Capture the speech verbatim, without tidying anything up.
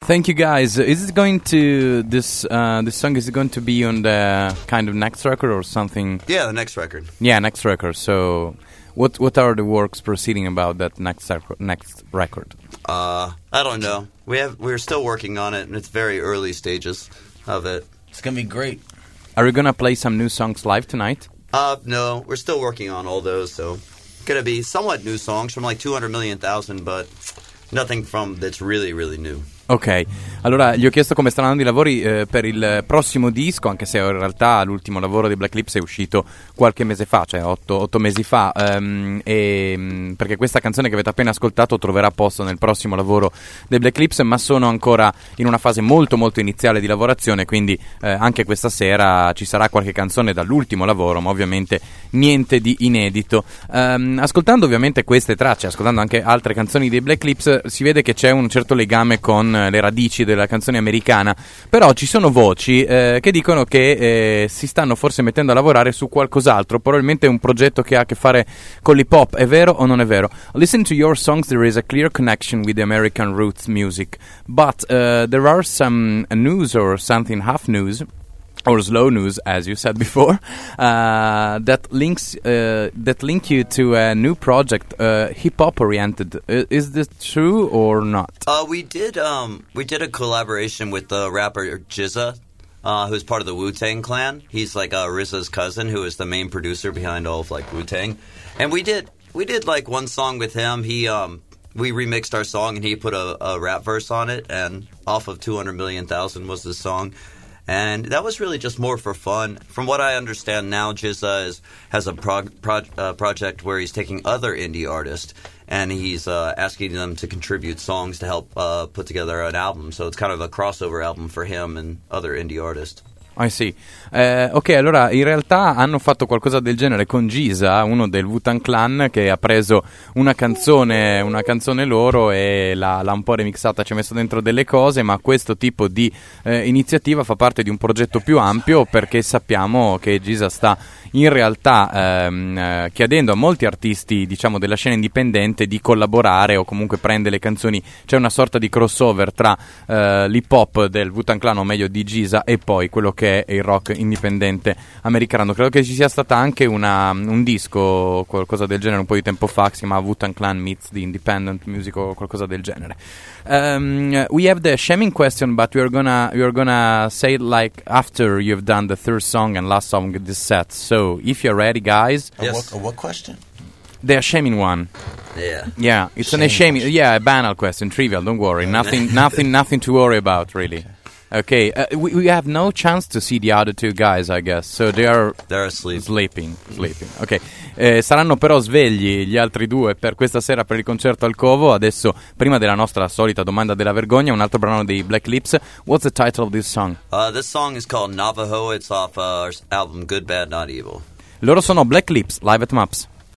Thank you, guys. Is it going to this uh, this song? Is it going to be on the kind of next record or something? Yeah, the next record. Yeah, next record. So, what what are the works proceeding about that next rec- next record? Uh, I don't know. We have we're still working on it, and it's very early stages of it. It's gonna be great. Are you gonna play some new songs live tonight? Uh, no, we're still working on all those. So, gonna be somewhat new songs from like two hundred million thousand, but nothing from that's really really new. Ok, allora gli ho chiesto come stanno andando i lavori eh, per il prossimo disco, anche se in realtà l'ultimo lavoro dei Black Lips è uscito qualche mese fa, cioè otto, otto mesi fa, ehm, e, perché questa canzone che avete appena ascoltato troverà posto nel prossimo lavoro dei Black Lips, ma sono ancora in una fase molto molto iniziale di lavorazione, quindi eh, anche questa sera ci sarà qualche canzone dall'ultimo lavoro, ma ovviamente niente di inedito. Ehm, ascoltando ovviamente queste tracce, ascoltando anche altre canzoni dei Black Lips, si vede che c'è un certo legame con le radici della canzone americana, però ci sono voci eh, che dicono che eh, si stanno forse mettendo a lavorare su qualcos'altro, probabilmente un progetto che ha a che fare con l'hip hop. È vero o non è vero? Listen to your songs, there is a clear connection with the American roots music, but uh, there are some news or something half news or slow news, as you said before, uh, that links uh, that link you to a new project, uh, hip hop oriented. Uh, is this true or not? Uh, we did um we did a collaboration with the rapper G Z A, uh, who's part of the Wu-Tang Clan. He's like uh, R Z A's cousin, who is the main producer behind all of like Wu-Tang. And we did we did like one song with him. He um we remixed our song and he put a, a rap verse on it, and off of two hundred million thousand was the song. And that was really just more for fun. From what I understand now, G Z A is, has a prog, prog, uh, project where he's taking other indie artists and he's uh, asking them to contribute songs to help uh, put together an album. So it's kind of a crossover album for him and other indie artists. I see. Eh, ok, allora in realtà hanno fatto qualcosa del genere con G Z A, uno del Wu-Tang Clan, che ha preso una canzone, una canzone loro e l'ha, l'ha un po' remixata, ci ha messo dentro delle cose, ma questo tipo di eh, iniziativa fa parte di un progetto più ampio, perché sappiamo che G Z A sta in realtà ehm, eh, chiedendo a molti artisti, diciamo, della scena indipendente di collaborare o comunque prende le canzoni. C'è una sorta di crossover tra eh, l'hip hop del Wu-Tang Clan, o meglio di G Z A, e poi quello che è il rock indipendente americano. Credo che ci sia stata anche una, un disco, qualcosa del genere, un po' di tempo fa, che si chiama Wu-Tang Clan Meets the Independent Music o qualcosa del genere. Um, we have the shaming question, but we are gonna we are gonna say it like after you've done the third song and last song of this set. So if you're ready, guys. A, Yes. what, a what question? The shaming one. Yeah. Yeah, it's Shaming an shaming. question. Yeah, a banal question, trivial. Don't worry, nothing, nothing, nothing to worry about, really. Okay, uh, we, we have no chance to see the other two guys, I guess. So they are They're asleep. sleeping, sleeping. Ok, eh, saranno però svegli gli altri due per questa sera, per il concerto al Covo. Adesso, prima della nostra solita domanda della vergogna, un altro brano dei Black Lips. What's the title of this song? Uh, this song is called Navajo. It's off uh, our album Good, Bad, Not Evil. Loro sono Black Lips, live at Maps.